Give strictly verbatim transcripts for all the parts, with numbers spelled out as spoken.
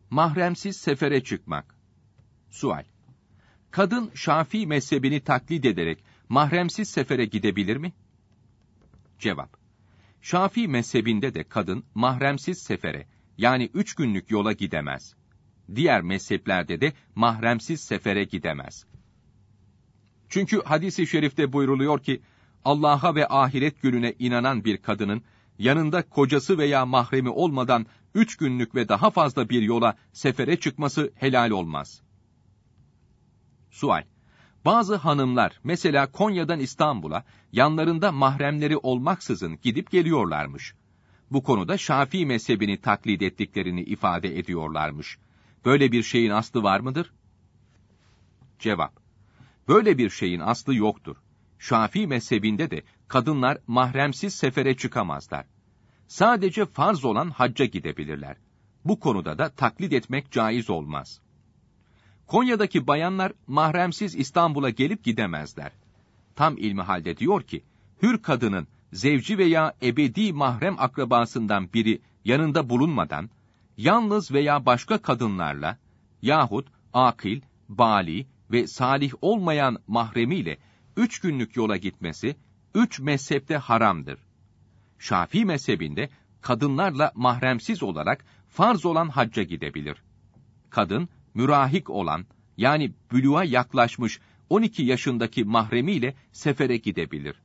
Mahremsiz sefere çıkmak. Sual: Kadın Şafii mezhebini taklit ederek mahremsiz sefere gidebilir mi? Cevap: Şafii mezhebinde de kadın mahremsiz sefere, yani üç günlük yola gidemez. Diğer mezheplerde de mahremsiz sefere gidemez. Çünkü hadis-i şerifte buyruluyor ki, Allah'a ve ahiret gününe inanan bir kadının, yanında kocası veya mahremi olmadan üç günlük ve daha fazla bir yola sefere çıkması helal olmaz. Sual: Bazı hanımlar, mesela Konya'dan İstanbul'a, yanlarında mahremleri olmaksızın gidip geliyorlarmış. Bu konuda Şafii mezhebini taklit ettiklerini ifade ediyorlarmış. Böyle bir şeyin aslı var mıdır? Cevap: Böyle bir şeyin aslı yoktur. Şafii mezhebinde de kadınlar mahremsiz sefere çıkamazlar. Sadece farz olan hacca gidebilirler. Bu konuda da taklit etmek caiz olmaz. Konya'daki bayanlar mahremsiz İstanbul'a gelip gidemezler. Tam ilmihalde diyor ki, hür kadının zevci veya ebedi mahrem akrabasından biri yanında bulunmadan, yalnız veya başka kadınlarla yahut akil, bali ve salih olmayan mahremiyle üç günlük yola gitmesi, üç mezhepte haramdır. Şafii mezhebinde kadınlarla mahremsiz olarak farz olan hacca gidebilir. Kadın, mürahik olan, yani bülüğa yaklaşmış on iki yaşındaki mahremiyle sefere gidebilir.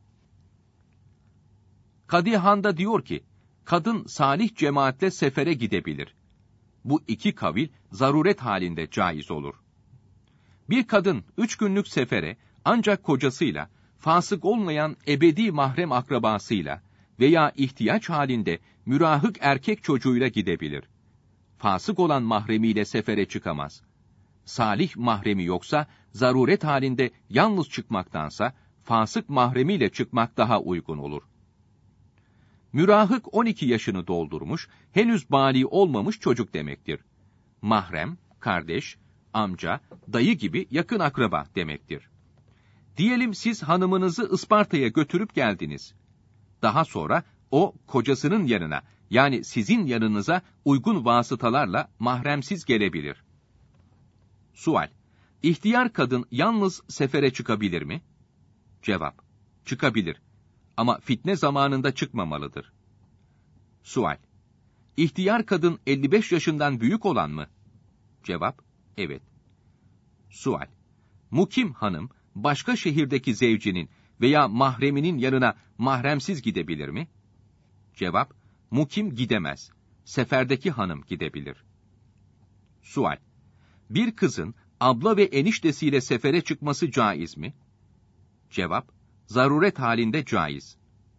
Kadihan'da diyor ki, kadın salih cemaatle sefere gidebilir. Bu iki kavil zaruret halinde caiz olur. Bir kadın üç günlük sefere ancak kocasıyla, fasık olmayan ebedi mahrem akrabasıyla veya ihtiyaç halinde mürahık erkek çocuğuyla gidebilir. Fasık olan mahremiyle sefere çıkamaz. Salih mahremi yoksa, zaruret halinde yalnız çıkmaktansa, fasık mahremiyle çıkmak daha uygun olur. Mürahık on iki yaşını doldurmuş, henüz bâli olmamış çocuk demektir. Mahrem, kardeş, amca, dayı gibi yakın akraba demektir. Diyelim siz hanımınızı Isparta'ya götürüp geldiniz. Daha sonra o kocasının yanına, yani sizin yanınıza uygun vasıtalarla mahremsiz gelebilir. Sual: İhtiyar kadın yalnız sefere çıkabilir mi? Cevap: Çıkabilir. Ama fitne zamanında çıkmamalıdır. Sual: İhtiyar kadın elli beş yaşından büyük olan mı? Cevap: Evet. Sual: Mukim hanım, başka şehirdeki zevcinin veya mahreminin yanına mahremsiz gidebilir mi? Cevap: Mukim gidemez. Seferdeki hanım gidebilir. Sual: Bir kızın abla ve eniştesiyle sefere çıkması caiz mi? Cevap: Zaruret halinde caiz.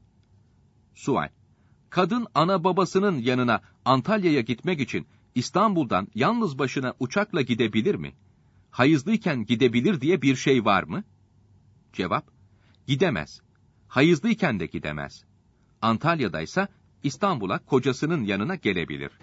Sual: Kadın ana babasının yanına Antalya'ya gitmek için İstanbul'dan yalnız başına uçakla gidebilir mi? Hayızlıyken gidebilir diye bir şey var mı? Cevap: Gidemez. Hayızlıyken de gidemez. Antalya'daysa İstanbul'a kocasının yanına gelebilir.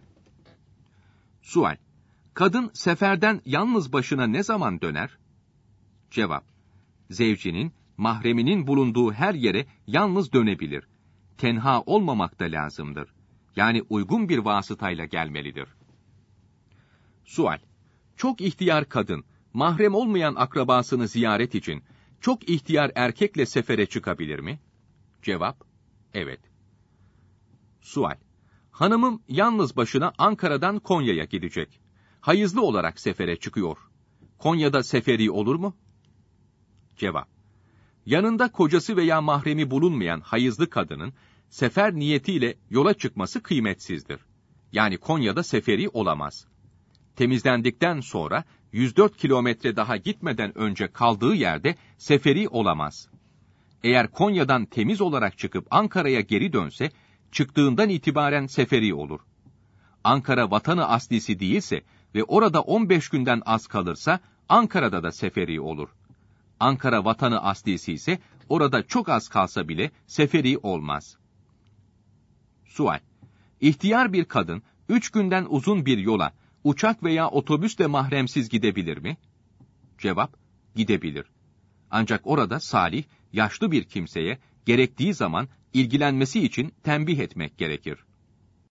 Sual: Kadın seferden yalnız başına ne zaman döner? Cevap: Zevcinin, mahreminin bulunduğu her yere yalnız dönebilir. Tenha olmamak da lazımdır. Yani uygun bir vasıtayla gelmelidir. Sual: Çok ihtiyar kadın, mahrem olmayan akrabasını ziyaret için, çok ihtiyar erkekle sefere çıkabilir mi? Cevap: Evet. Sual: Hanımım yalnız başına Ankara'dan Konya'ya gidecek. Hayızlı olarak sefere çıkıyor. Konya'da seferi olur mu? Cevap: Yanında kocası veya mahremi bulunmayan hayızlı kadının, sefer niyetiyle yola çıkması kıymetsizdir. Yani Konya'da seferi olamaz. Temizlendikten sonra, yüz dört kilometre daha gitmeden önce kaldığı yerde seferi olamaz. Eğer Konya'dan temiz olarak çıkıp Ankara'ya geri dönse, çıktığından itibaren seferi olur. Ankara vatanı aslisi değilse ve orada on beş günden az kalırsa, Ankara'da da seferi olur. Ankara vatanı aslisi ise, orada çok az kalsa bile seferi olmaz. Sual: İhtiyar bir kadın, üç günden uzun bir yola, uçak veya otobüsle mahremsiz gidebilir mi? Cevap: Gidebilir. Ancak orada salih, yaşlı bir kimseye, gerektiği zaman ilgilenmesi için tembih etmek gerekir.